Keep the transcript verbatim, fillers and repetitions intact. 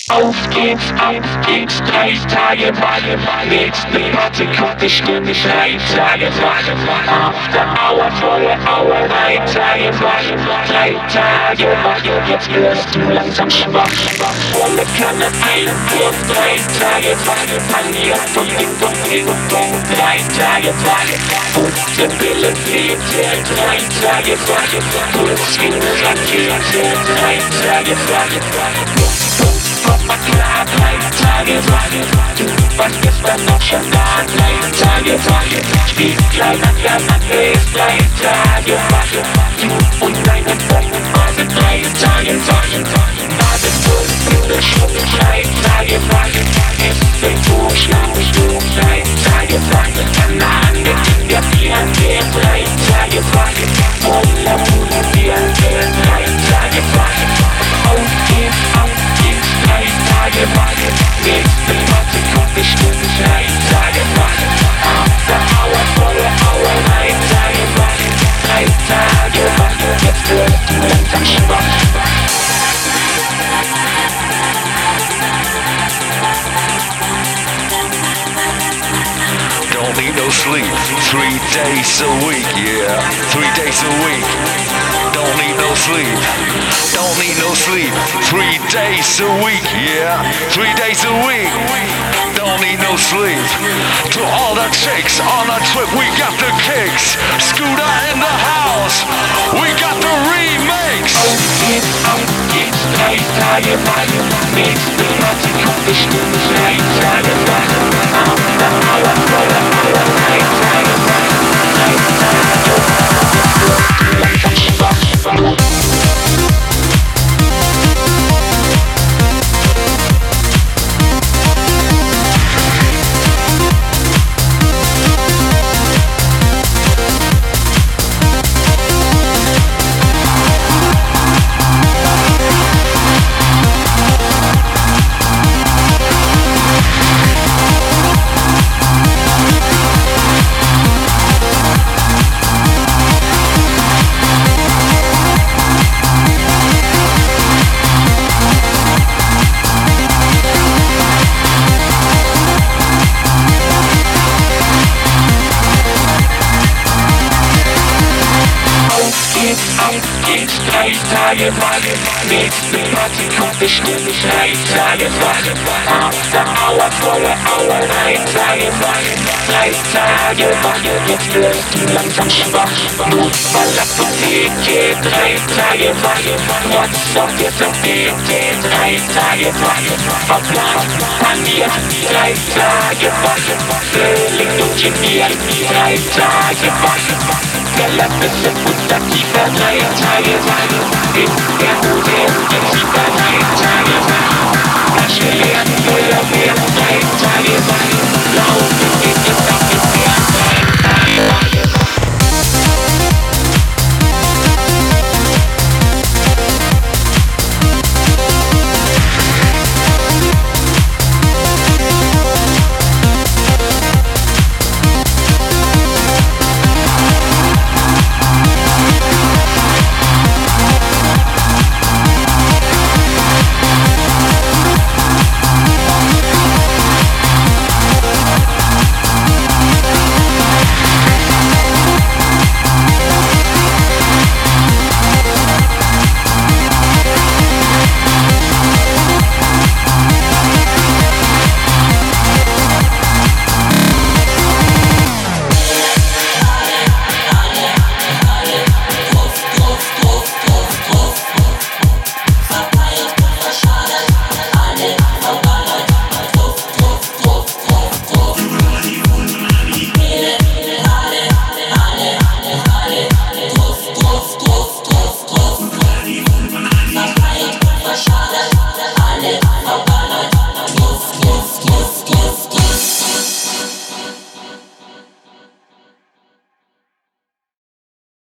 Auf geht's, auf geht's, drei Tage Walle, nächste Party kommt bestimmt nicht drei Tage Walle, After Hour, volle Hour, drei Tage Walle, drei Tage Walle, jetzt wirst du langsam schwach, volle Kanne, ein Wurf, drei Tage Walle, Panier, von links und links, drei Tage Walle, gute Bille, Fete, drei Tage Walle, kurz in Rakete, drei Tage Walle, Papa klar, drei Tage Walle, du warst gestern noch schon da, drei Tage Walle, spiel kleiner Kerner, ist drei Tage Walle, du und deine Freunde, also drei Tage Walle, Badefull, Brüder, Schluck, drei Tage Walle, ist der Vorschlag, du, drei Tage Walle, Kanane, der Bier, drei Tage Walle, voller Bude, Bier, drei Tage Walle, auf geht's, auf geht's, drei Tage Walle, nächste Party kommt bestimmt drei Tage Walle, After Hour, volle Hour, drei Tage Walle, drei Tage Walle, jetzt wirst du langsam schwach. Don't need no sleep, three days a week, yeah, three days a week. Don't need no sleep, don't need no sleep, three days a week, yeah, three days a week. Don't need no sleep. To all the chicks on a trip, we got the kicks. Scooter in the house, we got the remix. Auf geht's, auf geht's, drei Tage Walle, nächste Party kommt bestimmt drei Tage Walle, After Hour, volle Hour, drei Tage Walle, drei Tage Walle, jetzt wirst du langsam schwach, schwach. Drei Tage Walle, nächste Party kommt bestimmt drei Tage Walle, After Hour, volle Hour, drei Tage Walle, drei Tage Walle, jetzt wirst du langsam schwach, Notfallapotheke, drei Tage Walle, Rotz auf der Tapete, drei Tage Walle, Verplant, Panier, drei Tage Walle, Frühling und geniert, drei Tage Walle, Galapisse, Unterkiefer, drei Tage Walle, in der Bude, in der Tiefer, drei Tage